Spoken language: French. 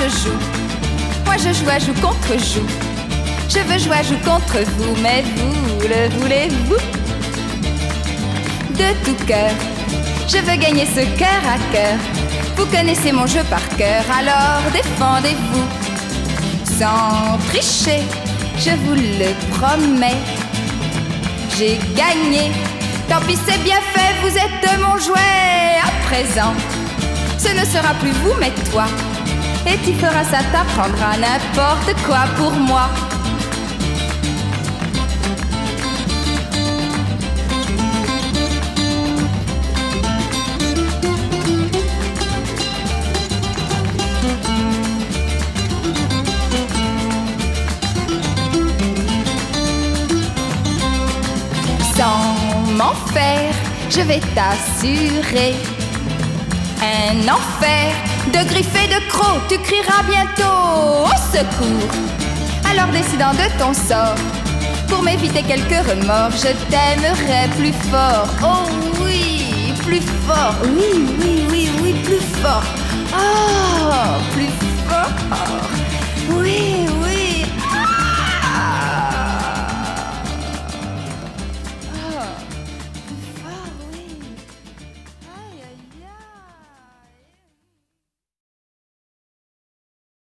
je joue, moi je joue à joue contre joue. Je veux jouer à joue contre vous, mais vous le voulez-vous? De tout cœur, je veux gagner ce cœur à cœur. Vous connaissez mon jeu par cœur, alors défendez-vous. Sans tricher, je vous le promets. J'ai gagné, tant pis c'est bien fait, vous êtes mon jouet. À présent, ce ne sera plus vous mais toi. Et tu feras ça, t'apprendras n'importe quoi pour moi. Sans m'en faire, je vais t'assurer un enfer de griffes et de crocs. Tu crieras bientôt au secours. Alors décidant de ton sort, pour m'éviter quelques remords, je t'aimerai plus fort. Oh oui, plus fort. Oui, oui, oui, oui, plus fort. Oh, plus fort. Oui, oui.